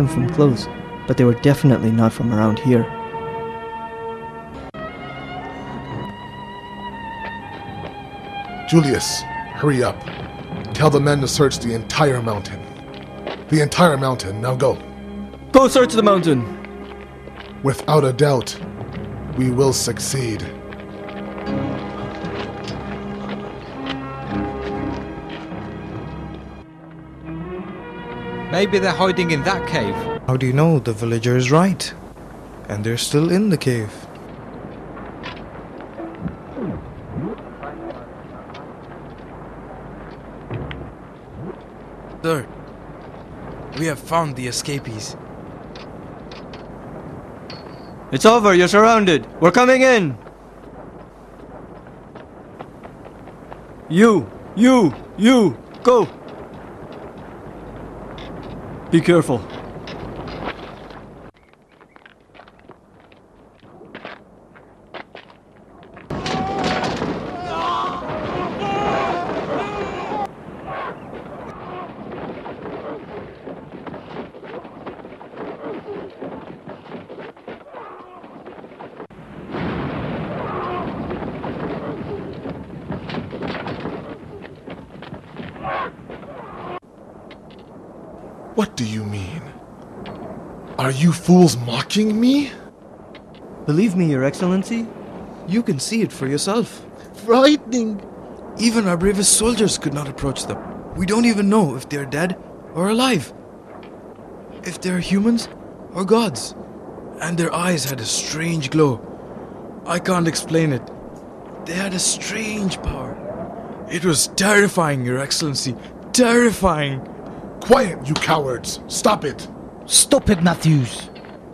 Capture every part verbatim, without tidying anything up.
them from close, but they were definitely not from around here. Julius, hurry up. Tell the men to search the entire mountain. The entire mountain, now go. Go search the mountain! Without a doubt, we will succeed. Maybe they're hiding in that cave. How do you know the villager is right? And they're still in the cave. Sir, we have found the escapees. It's over, you're surrounded. We're coming in. You, you, you, go. Be careful. What do you mean? Are you fools mocking me? Believe me, Your Excellency. You can see it for yourself. Frightening. Even our bravest soldiers could not approach them. We don't even know if they're dead or alive. If they're humans or gods. And their eyes had a strange glow. I can't explain it. They had a strange power. It was terrifying, Your Excellency. Terrifying. Quiet, you cowards! Stop it! Stop it, Matthews!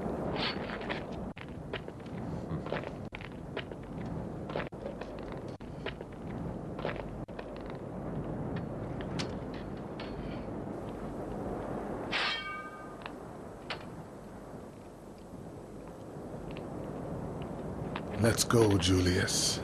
Let's go, Julius.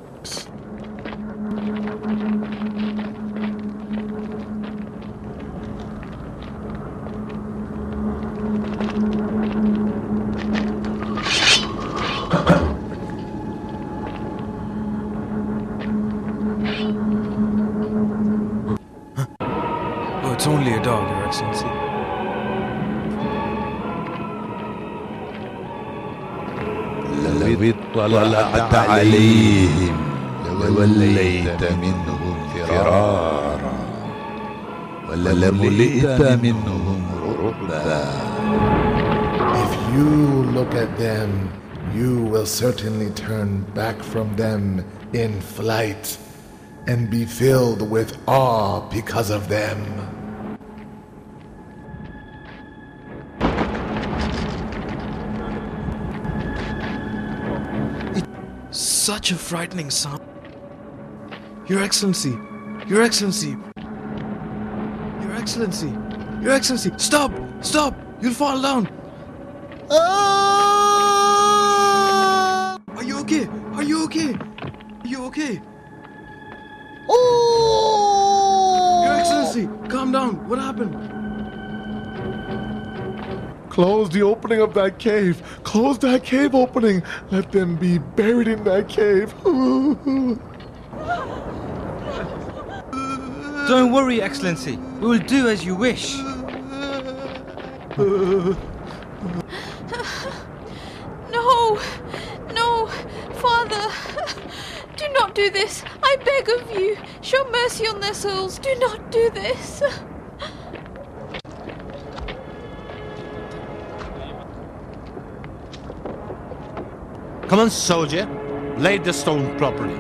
Oh, it's only a dog, Your Excellency. لو اطلعت عليهم لوليت منهم فرارا ولملئت منهم رعبا. If you look at them, you will certainly turn back from them in flight and be filled with awe because of them. Such a frightening sound. Your Excellency, Your Excellency, Your Excellency, Your Excellency, stop, stop, you'll fall down. Ah! Are you okay? Are you okay? Are you okay? Oh! Your Excellency, calm down. What happened? Close the opening of that cave. Close that cave opening. Let them be buried in that cave. Don't worry, Excellency. We will do as you wish. No, no, Father. Do not do this. I beg of you. Show mercy on their souls. Do not do this. Come on, soldier. Lay the stone properly.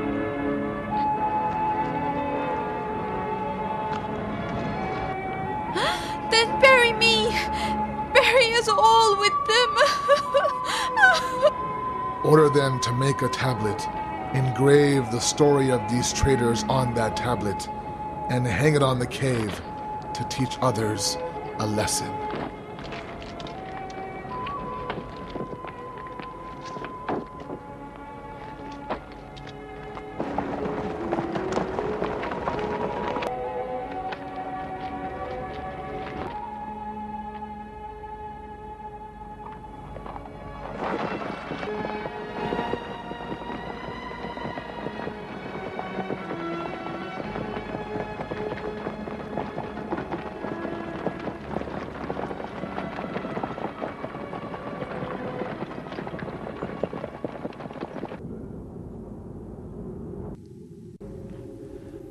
Then bury me. Bury us all with them. Order them to make a tablet. Engrave the story of these traitors on that tablet and hang it on the cave to teach others a lesson.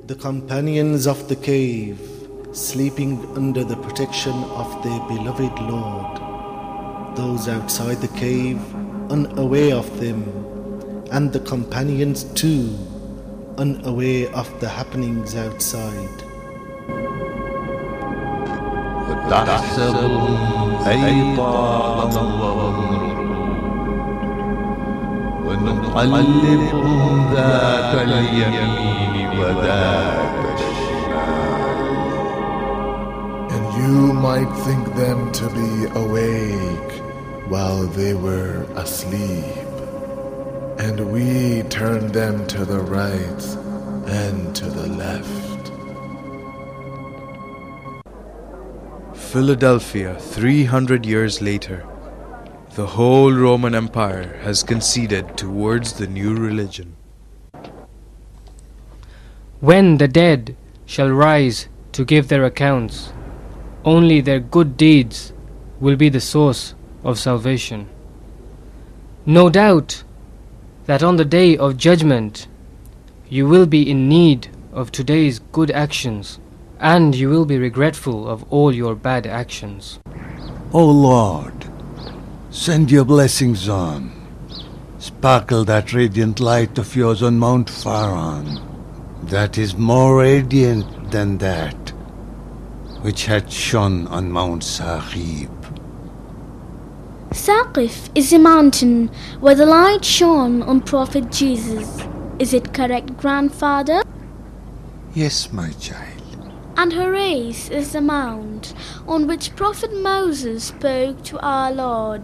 The companions of the cave, sleeping under the protection of their beloved Lord. Those outside the cave, unaware of them, and the companions too, unaware of the happenings outside. وتحسبهم أيقاظا ونقلبهم ذات اليمين وذات الشمال. And you might think them to be awake while they were asleep, and we turned them to the right and to the left. Philadelphia, three hundred years later, the whole Roman Empire has conceded towards the new religion. When the dead shall rise to give their accounts, only their good deeds will be the source of salvation. No doubt that on the day of judgment you will be in need of today's good actions, and you will be regretful of all your bad actions. O Lord, send your blessings on. Sparkle that radiant light of yours on Mount Faran, that is more radiant than that which had shone on Mount Saqif. Saqif is a mountain where the light shone on Prophet Jesus. Is it correct, grandfather? Yes, my child. And Horus is the mount on which Prophet Moses spoke to our Lord.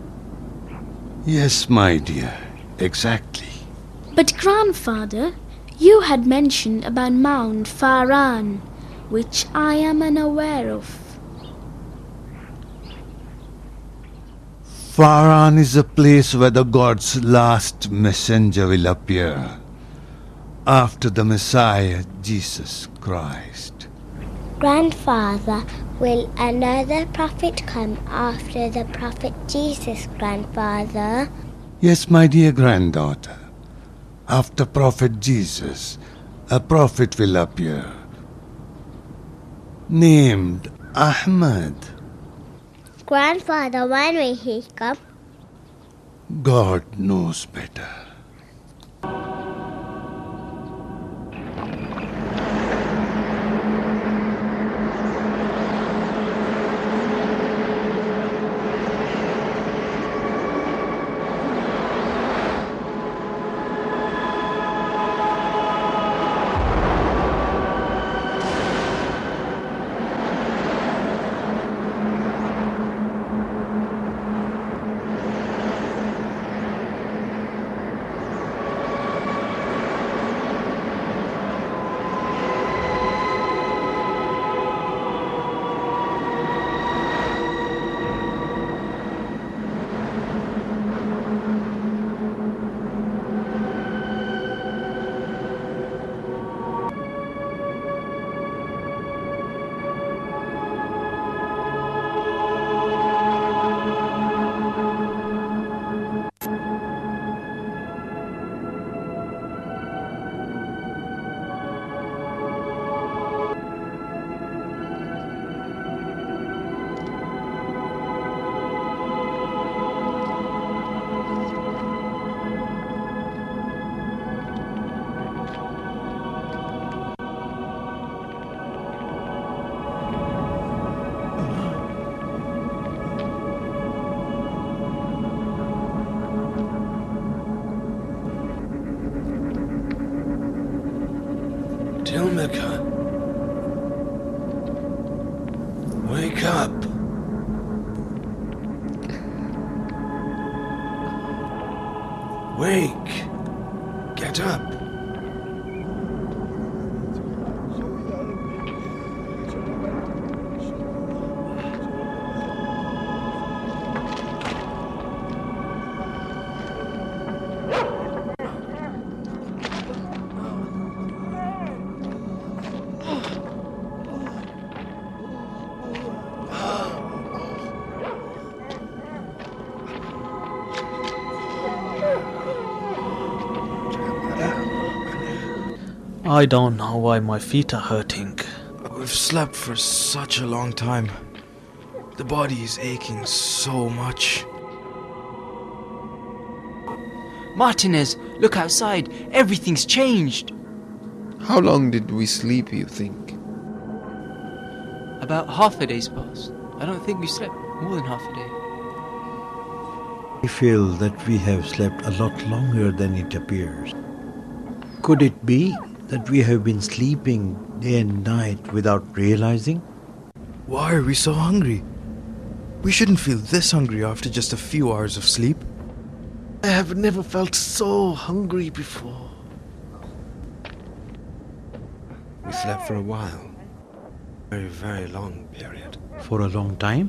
Yes, my dear, exactly. But grandfather, you had mentioned about Mount Faran, which I am unaware of. Faran is a place where the God's last messenger will appear after the Messiah, Jesus Christ. Grandfather, will another prophet come after the prophet Jesus, grandfather? Yes, my dear granddaughter. After Prophet Jesus, a prophet will appear, named Ahmad. Grandfather, when will he come? God knows better. Tilmika, wake up. Wake. Get up. I don't know why my feet are hurting. We've slept for such a long time. The body is aching so much. Martinez, look outside. Everything's changed. How long did we sleep, you think? About half a day's passed. I don't think we slept more than half a day. I feel that we have slept a lot longer than it appears. Could it be that we have been sleeping day and night without realizing? Why are we so hungry? We shouldn't feel this hungry after just a few hours of sleep. I have never felt so hungry before. We slept for a while. Very, very long period. For a long time?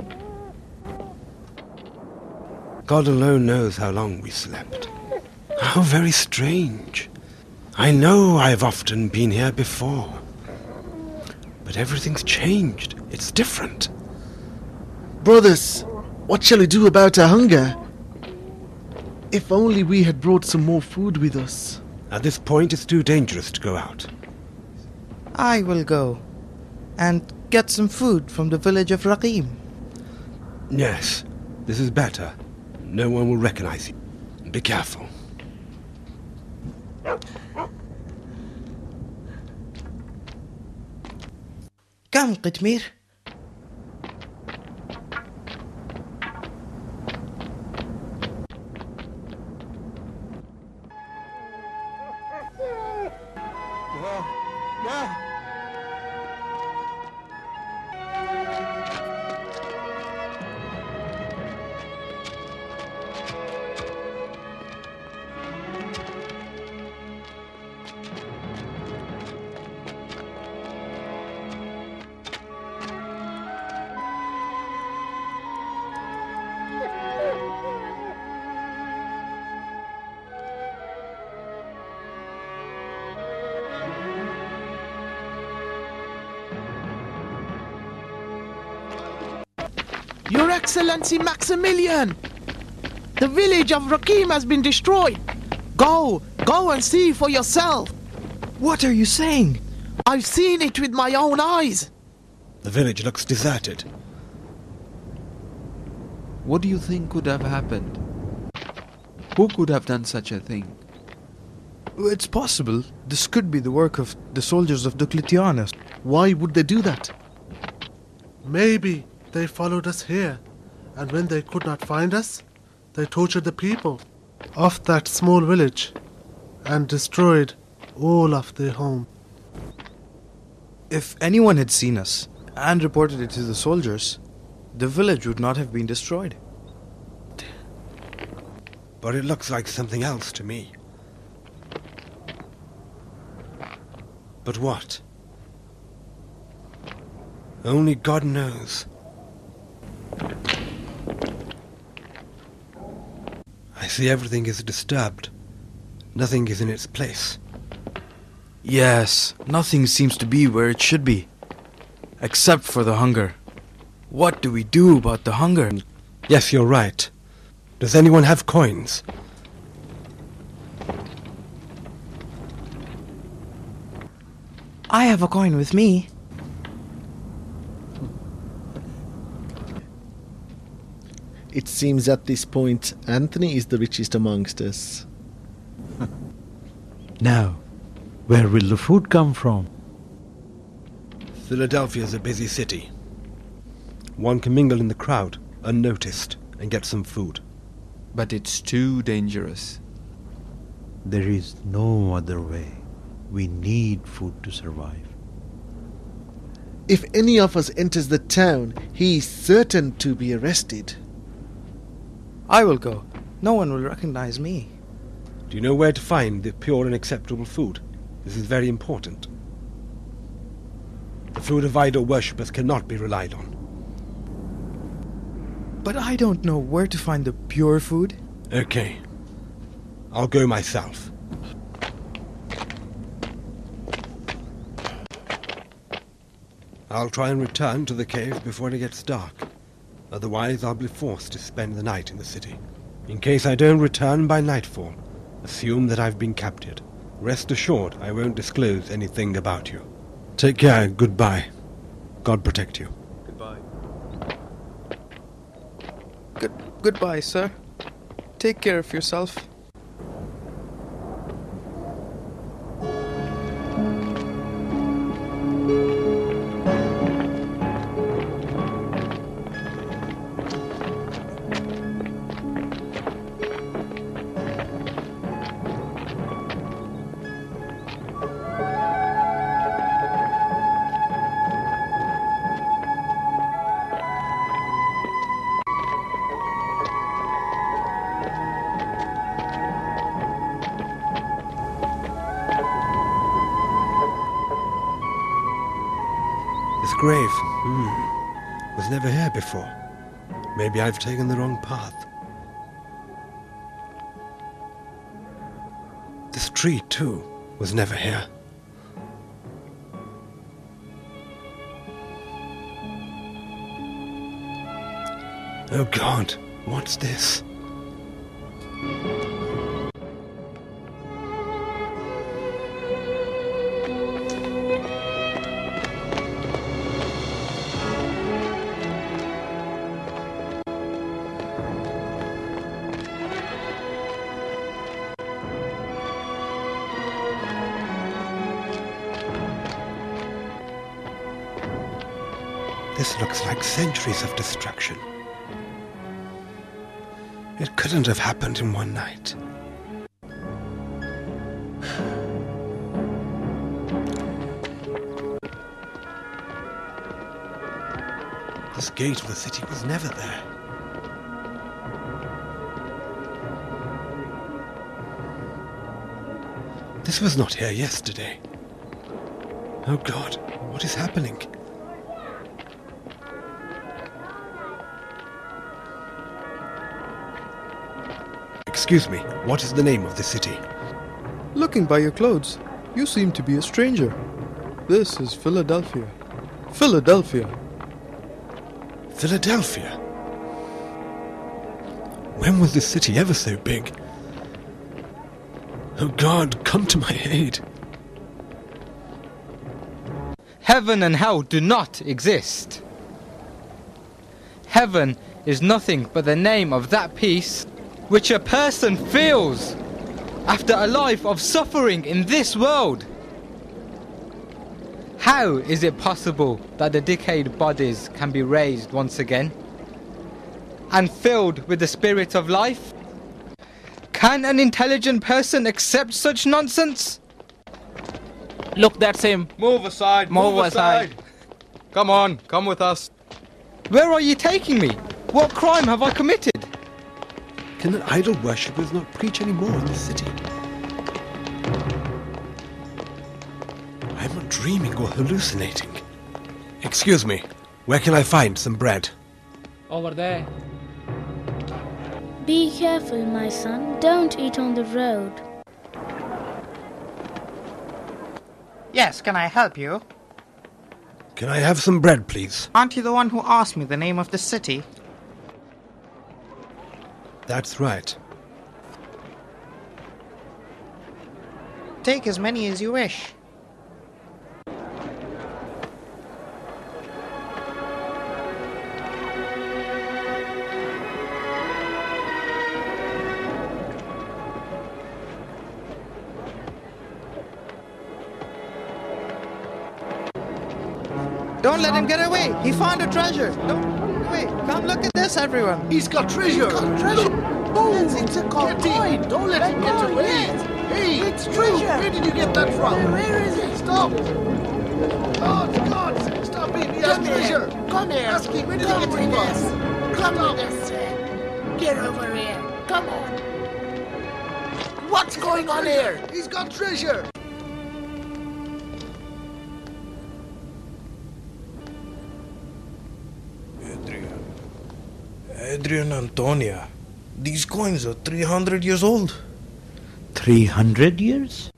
God alone knows how long we slept. How very strange. I know I've often been here before. But everything's changed. It's different. Brothers, what shall we do about our hunger? If only we had brought some more food with us. At this point, it's too dangerous to go out. I will go and get some food from the village of Rakim. Yes, this is better. No one will recognize you. Be careful. Come, Qitmir. Your Excellency Maximilian! The village of Rakim has been destroyed! Go! Go and see for yourself! What are you saying? I've seen it with my own eyes! The village looks deserted. What do you think could have happened? Who could have done such a thing? It's possible. This could be the work of the soldiers of Diocletianus. Why would they do that? Maybe they followed us here, and when they could not find us, they tortured the people of that small village and destroyed all of their home. If anyone had seen us and reported it to the soldiers, the village would not have been destroyed. But it looks like something else to me. But what? Only God knows. I see everything is disturbed. Nothing is in its place. Yes, nothing seems to be where it should be. Except for the hunger. What do we do about the hunger? Yes, you're right. Does anyone have coins? I have a coin with me. It seems at this point Anthony is the richest amongst us. Now, where will the food come from? Philadelphia is a busy city. One can mingle in the crowd, unnoticed, and get some food. But it's too dangerous. There is no other way. We need food to survive. If any of us enters the town, he is certain to be arrested. I will go. No one will recognize me. Do you know where to find the pure and acceptable food? This is very important. The food of idol worshippers cannot be relied on. But I don't know where to find the pure food. Okay. I'll go myself. I'll try and return to the cave before it gets dark. Otherwise, I'll be forced to spend the night in the city. In case I don't return by nightfall, assume that I've been captured Rest assured, I won't disclose anything about you. Take care and goodbye. God protect you. Goodbye. Good goodbye, sir. Take care of yourself. This grave, hmm, was never here before. Maybe I've taken the wrong path. This tree, too, was never here. Oh God, what's this? This looks like centuries of destruction. It couldn't have happened in one night. This gate of the city was never there. This was not here yesterday. Oh God, what is happening? Excuse me, what is the name of the city? Looking by your clothes, you seem to be a stranger. This is Philadelphia. Philadelphia. Philadelphia? When was this city ever so big? Oh God, come to my aid. Heaven and hell do not exist. Heaven is nothing but the name of that peace which a person feels after a life of suffering in this world. How is it possible that the decayed bodies can be raised once again and filled with the spirit of life? Can an intelligent person accept such nonsense? Look, that's him. Move aside, Move move, aside. aside. Come on, come with us. Where are you taking me? What crime have I committed? Can the idol worshippers not preach anymore in this city? I'm not dreaming or hallucinating. Excuse me, where can I find some bread? Over there. Be careful, my son. Don't eat on the road. Yes, can I help you? Can I have some bread, please? Aren't you the one who asked me the name of the city? That's right. Take as many as you wish. Don't let him get away. He found a treasure. Don't get away. Come look at this, everyone. He's got treasure. He's got treasure. Oh, it's a coin. Don't let him get away. Hey, It's you, treasure. where did you get that from? Where is it? Stop. God, God, stop him. He has Come here. treasure. Come here. Ask him, where did Come he get with it us. from? Come with us, sir. Get over here. Come on. What's going on here? He's got treasure. Adrian. Adrian Antonia. These coins are three hundred years old. Three hundred years?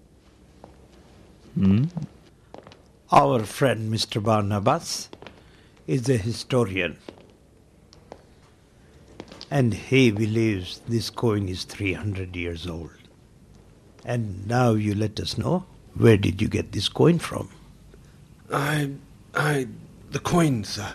Hmm? Our friend Mister Barnabas is a historian, and he believes this coin is three hundred years old. And now you let us know, where did you get this coin from? I... I... the coin, sir.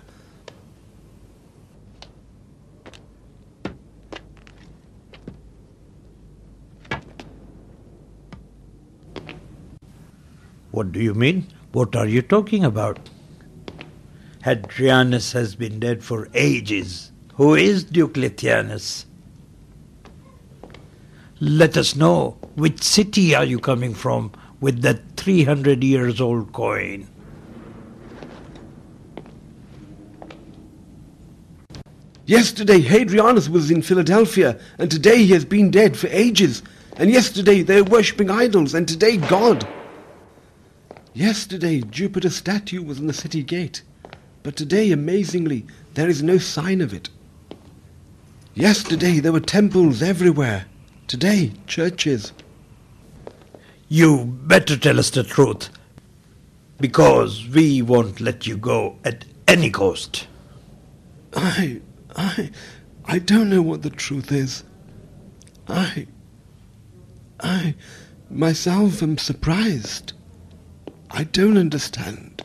What do you mean? What are you talking about? Hadrianus has been dead for ages. Who is Diocletianus? Let us know, which city are you coming from with that three hundred years old coin? Yesterday Hadrianus was in Philadelphia, and today he has been dead for ages. And yesterday they were worshipping idols, and today God. Yesterday Jupiter's statue was in the city gate, but today, amazingly, there is no sign of it. Yesterday there were temples everywhere. Today, churches. You better tell us the truth, because we won't let you go at any cost. I... I... I don't know what the truth is. I... I... myself am surprised. I don't understand.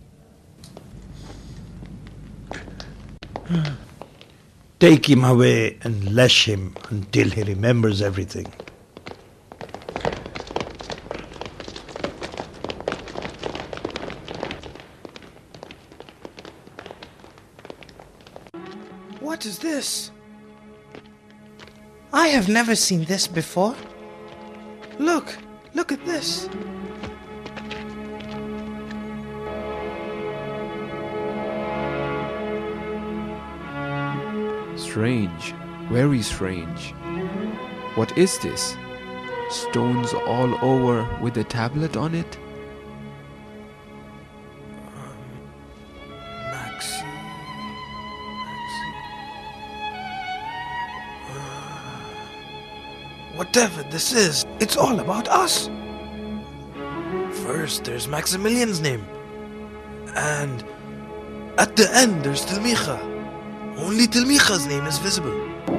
Take him away and lash him until he remembers everything. What is this? I have never seen this before. Look, look at this. Strange, very strange. What is this? Stones all over with a tablet on it? Maxi. Maxi. Whatever this is, it's all about us. First, there's Maximilian's name. And at the end, there's Tilmicha. Only Tilmicha's name is visible.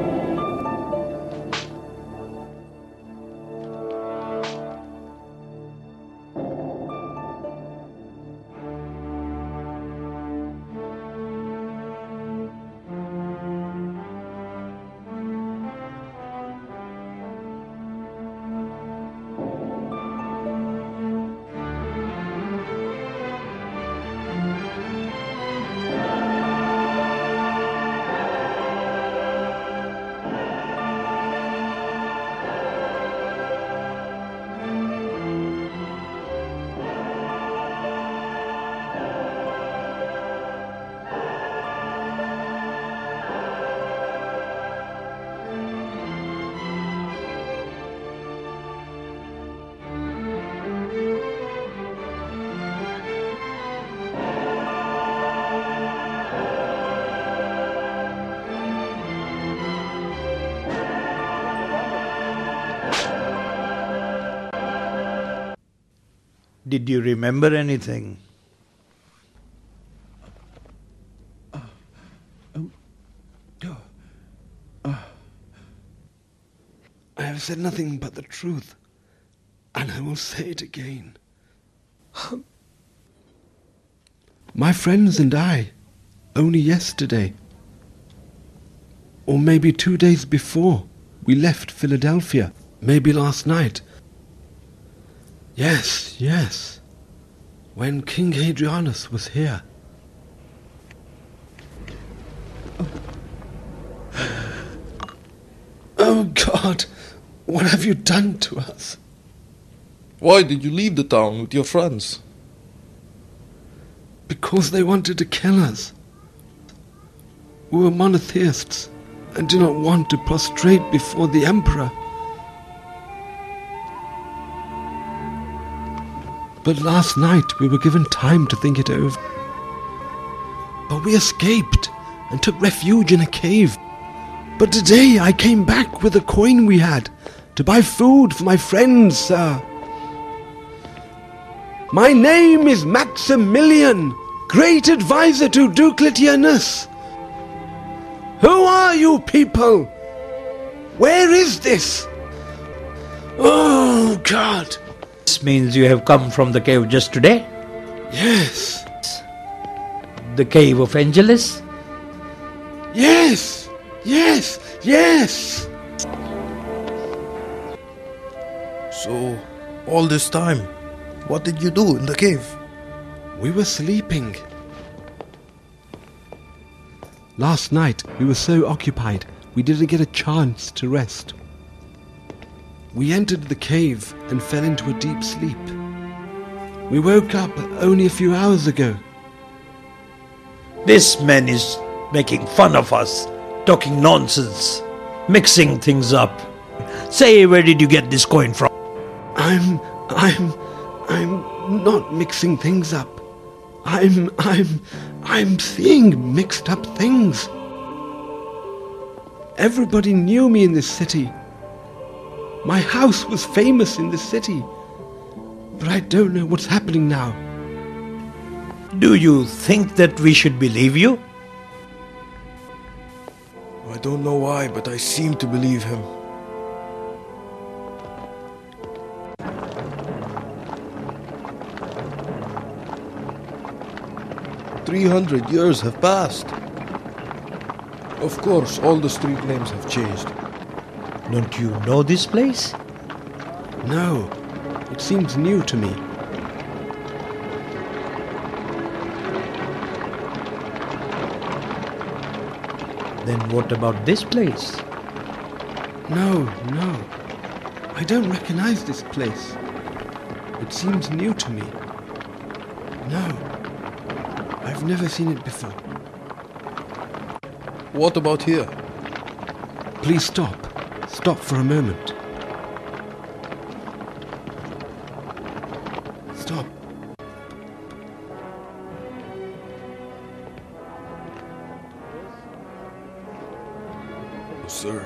Did you remember anything? I have said nothing but the truth, and I will say it again. My friends and I, only yesterday, or maybe two days before, we left Philadelphia, maybe last night. Yes, yes, when King Hadrianus was here. Oh God, what have you done to us? Why did you leave the town with your friends? Because they wanted to kill us. We were monotheists and do not want to prostrate before the emperor. But last night we were given time to think it over. But we escaped and took refuge in a cave. But today I came back with the coin we had to buy food for my friends, sir. My name is Maximilian, great advisor to Diocletianus. Who are you people? Where is this? Oh, God! This means you have come from the cave just today? Yes. The cave of Angelus? Yes! Yes! Yes! So, all this time, what did you do in the cave? We were sleeping. Last night, we were so occupied, we didn't get a chance to rest. We entered the cave and fell into a deep sleep. We woke up only a few hours ago. This man is making fun of us, talking nonsense, mixing things up. Say, where did you get this coin from? I'm... I'm... I'm not mixing things up. I'm... I'm... I'm seeing mixed up things. Everybody knew me in this city. My house was famous in this city. But I don't know what's happening now. Do you think that we should believe you? I don't know why, but I seem to believe him. Three hundred years have passed. Of course, all the street names have changed. Don't you know this place? No, it seems new to me. Then what about this place? No, no. I don't recognize this place. It seems new to me. No, I've never seen it before. What about here? Please stop. Stop for a moment. Stop. Sir.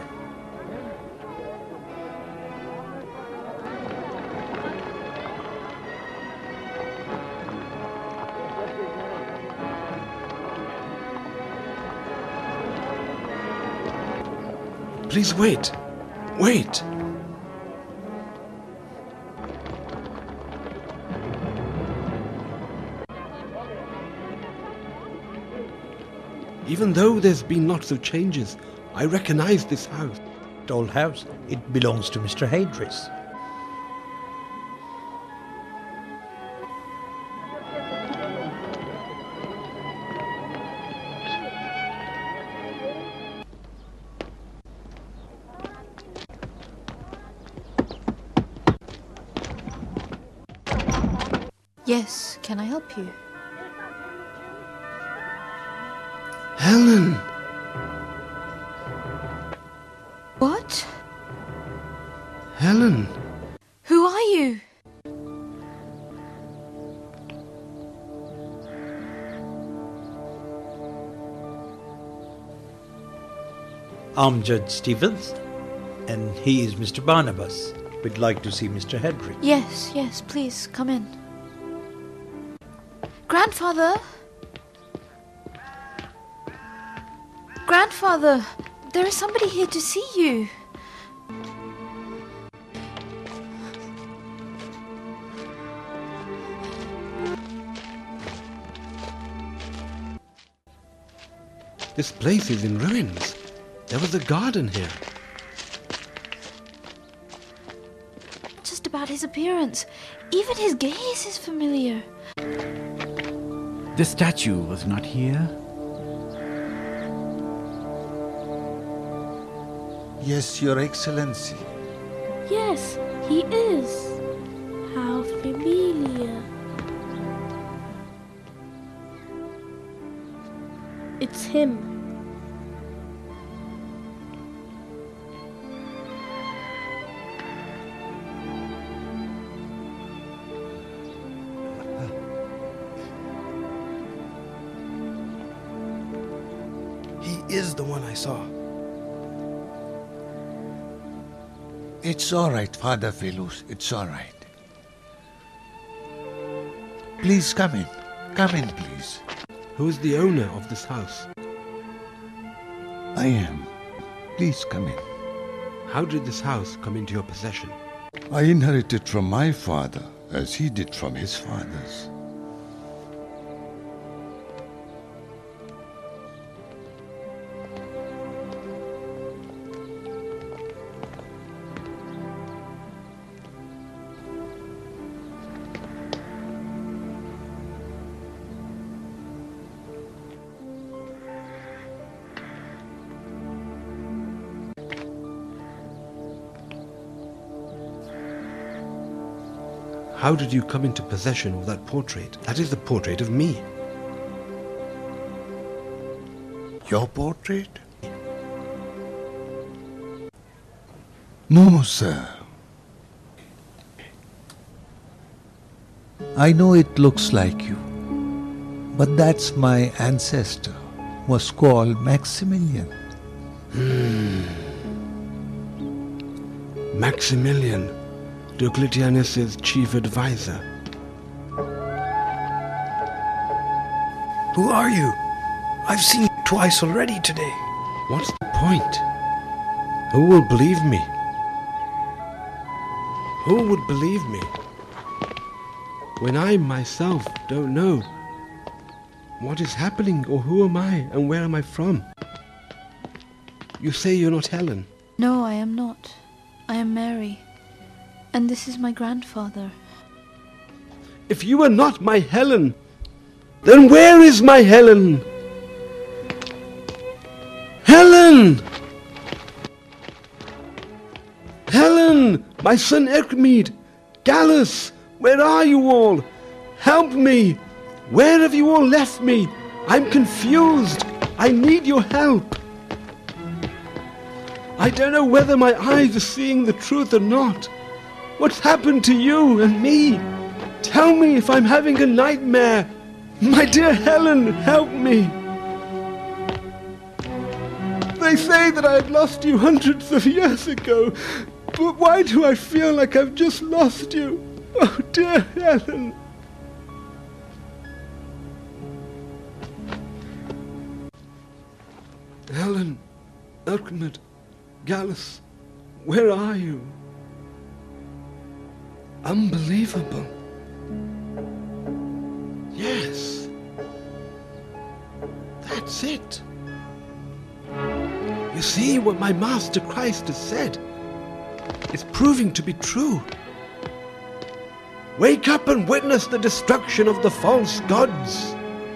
Please wait. Wait. Even though there's been lots of changes, I recognize this house. The old house, it belongs to Mister Hadris. Yes, can I help you? Helen! What? Helen! Who are you? I'm Judge Stevens, and he is Mister Barnabas. We'd like to see Mister Hadris. Yes, yes, please, come in. Grandfather? Grandfather, there is somebody here to see you. This place is in ruins. There was a garden here. Just about his appearance. Even his gaze is familiar. The statue was not here? Yes, Your Excellency. Yes, he is. How familiar. It's him. He is the one I saw. It's all right, Father Philus. It's all right. Please come in. Come in, please. Who is the owner of this house? I am. Please come in. How did this house come into your possession? I inherited from my father, as he did from his fathers. How did you come into possession of that portrait? That is the portrait of me. Your portrait? No, sir. I know it looks like you, but that's my ancestor, was called Maximilian. Hmm. Maximilian, Diocletianus' chief advisor. Who are you? I've seen you twice already today. What's the point? Who will believe me? Who would believe me when I myself don't know what is happening, or who am I and where am I from? You say you're not Helen. No, I am not. I am Mary. And this is my grandfather. If you are not my Helen, then where is my Helen? Helen! Helen! My son Erchmede! Gallus! Where are you all? Help me! Where have you all left me? I'm confused. I need your help. I don't know whether my eyes are seeing the truth or not. What's happened to you and me? Tell me if I'm having a nightmare. My dear Helen, help me. They say that I had lost you hundreds of years ago, but why do I feel like I've just lost you? Oh, dear Helen. Helen, Erchmede, Gallus, where are you? Unbelievable. Yes. That's it. You see, what my Master Christ has said is proving to be true. Wake up and witness the destruction of the false gods.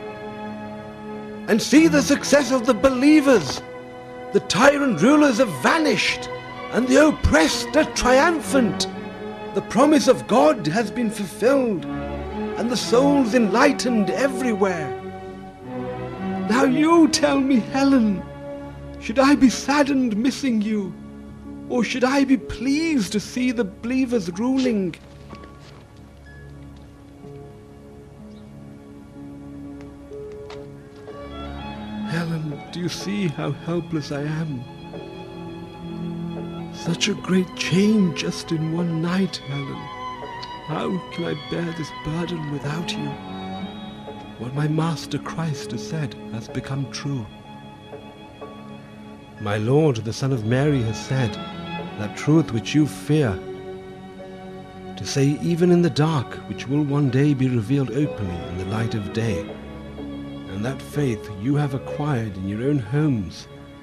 And see the success of the believers. The tyrant rulers have vanished, and the oppressed are triumphant. The promise of God has been fulfilled, and the souls enlightened everywhere. Now you tell me, Helen, should I be saddened missing you, or should I be pleased to see the believers ruling? Helen, do you see how helpless I am? Such a great change just in one night, Helen. How can I bear this burden without you? What my Master Christ has said has become true. My Lord, the Son of Mary, has said that truth which you fear, to say even in the dark, which will one day be revealed openly in the light of day, and that faith you have acquired in your own homes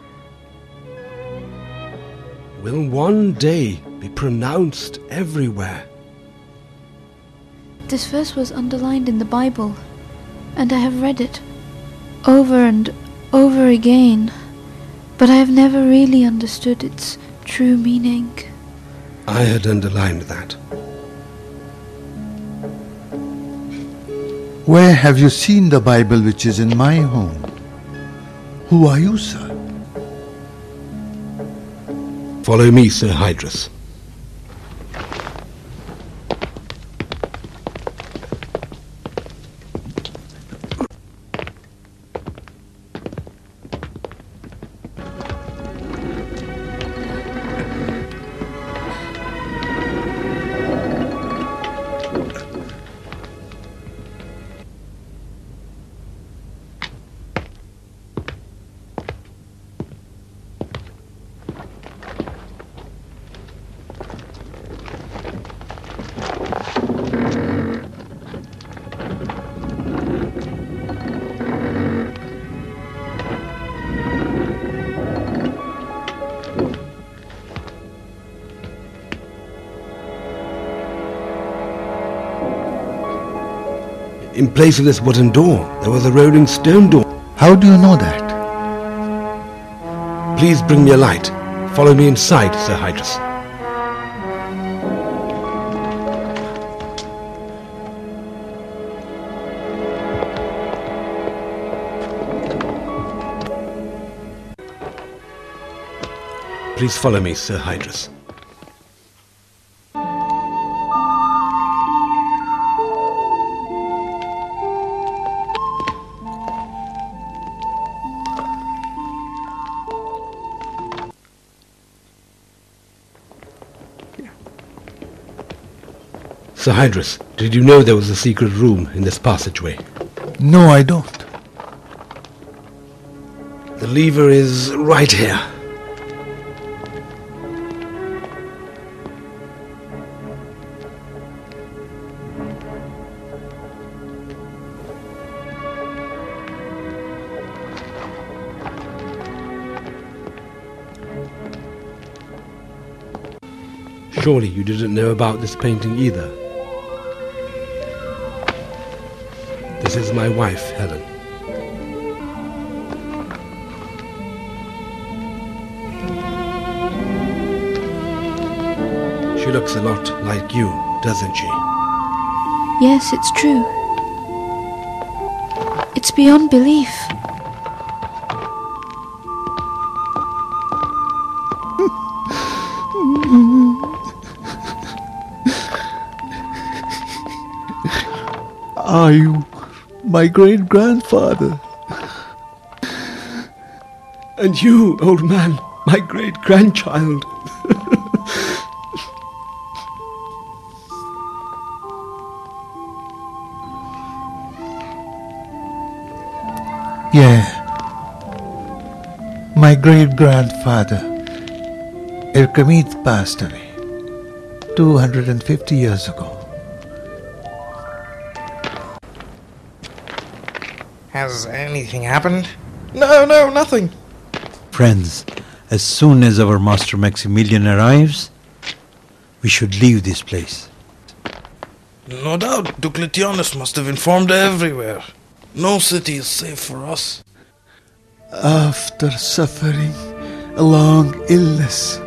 will one day be pronounced everywhere. This verse was underlined in the Bible, and I have read it over and over again, but I have never really understood its true meaning. I had underlined that. Where have you seen the Bible which is in my home? Who are you, sir? Follow me, Sir Hydrus. In place of this wooden door, there was a rolling stone door. How do you know that? Please bring me a light. Follow me inside, Sir Hydrus. Please follow me, Sir Hydrus. Sir Hydrus, did you know there was a secret room in this passageway? No, I don't. The lever is right here. Surely you didn't know about this painting either. This is my wife, Helen. She looks a lot like you, doesn't she? Yes, it's true. It's beyond belief. Are you my great-grandfather? And you, old man, my great-grandchild. Yeah. My great-grandfather, Erkamith, passed away two hundred fifty years ago. Has anything happened? No, no, nothing. Friends, as soon as our Master Maximilian arrives, we should leave this place. No doubt, Diocletianus must have informed everywhere. No city is safe for us. After suffering a long illness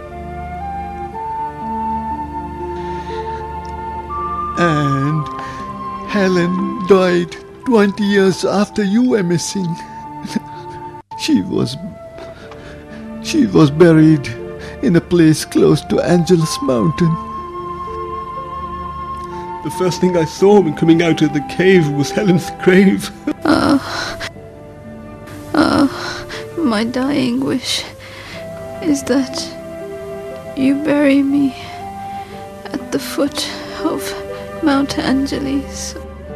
and Helen died twenty years after you were missing. She was she was buried in a place close to Angelus Mountain. The first thing I saw when coming out of the cave was Helen's grave. Oh, oh, my dying wish is that you bury me at the foot of Mount Angeles.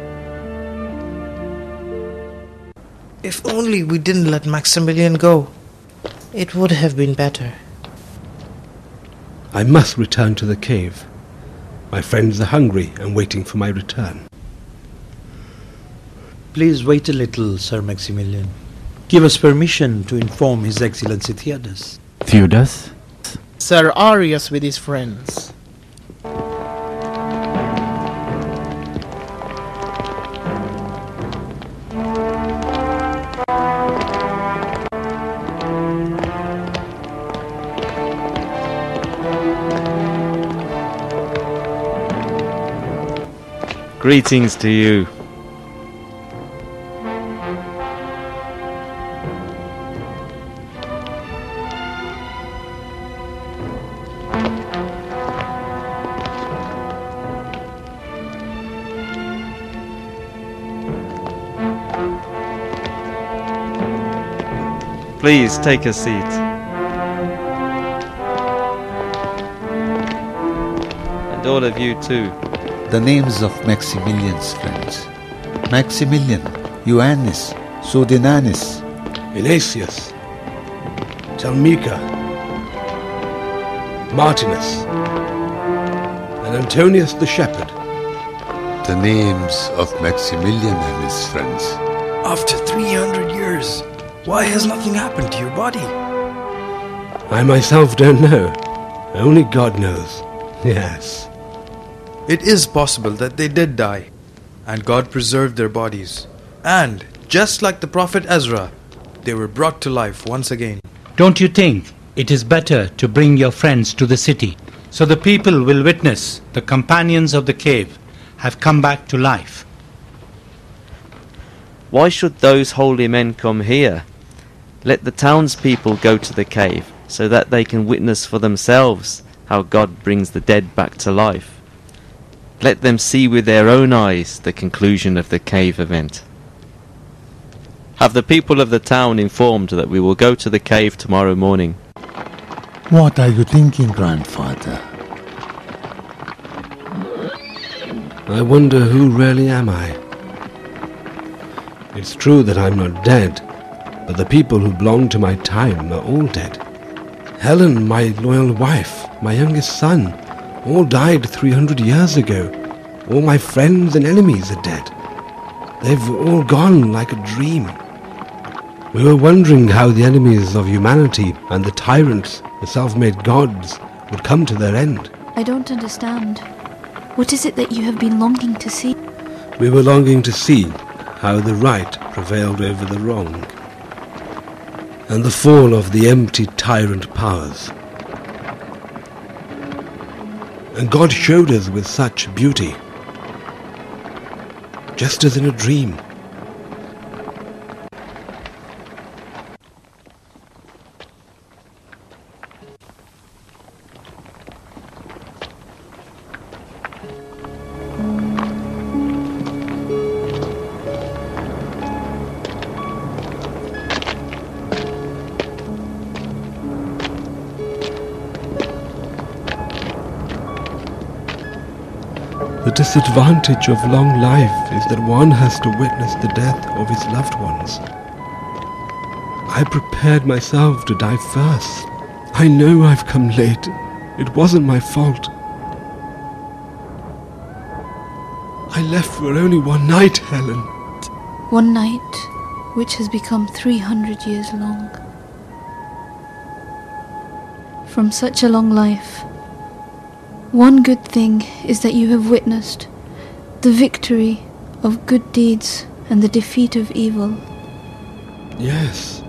If only we didn't let Maximilian go, it would have been better. I must return to the cave. My friends are hungry and waiting for my return. Please wait a little, Sir Maximilian. Give us permission to inform His Excellency Theodas. Theodas? Sir Arius with his friends. Greetings to you. Please take a seat. And all of you too. The names of Maximilian's friends: Maximilian, Ioannis, Sodinanis, Ilasius, Talmica, Martinus, and Antonius the Shepherd. The names of Maximilian and his friends. After three hundred years, why has nothing happened to your body? I myself don't know. Only God knows. Yes. It is possible that they did die. and God preserved their bodies. And, just like the prophet Ezra, they were brought to life once again. Don't you think it is better to bring your friends to the city, so the people will witness the companions of the cave have come back to life? Why should those holy men come here? Let the townspeople go to the cave, so that they can witness for themselves how God brings the dead back to life. Let them see with their own eyes the conclusion of the cave event. Have the people of the town informed that we will go to the cave tomorrow morning. What are you thinking, grandfather? I wonder who really am I? It's true that I'm not dead, but the people who belong to my time are all dead. Helen, my loyal wife, my youngest son, all died three hundred years ago. All my friends and enemies are dead. They've all gone like a dream. We were wondering how the enemies of humanity and the tyrants, the self-made gods, would come to their end. I don't understand. What is it that you have been longing to see? We were longing to see how the right prevailed over the wrong, and the fall of the empty tyrant powers. And God showed us with such beauty, just as in a dream. The disadvantage of long life is that one has to witness the death of his loved ones. I prepared myself to die first. I know I've come late. It wasn't my fault. I left for only one night, Helen. One night, which has become three hundred years long. From such a long life, one good thing is that you have witnessed the victory of good deeds and the defeat of evil. Yes,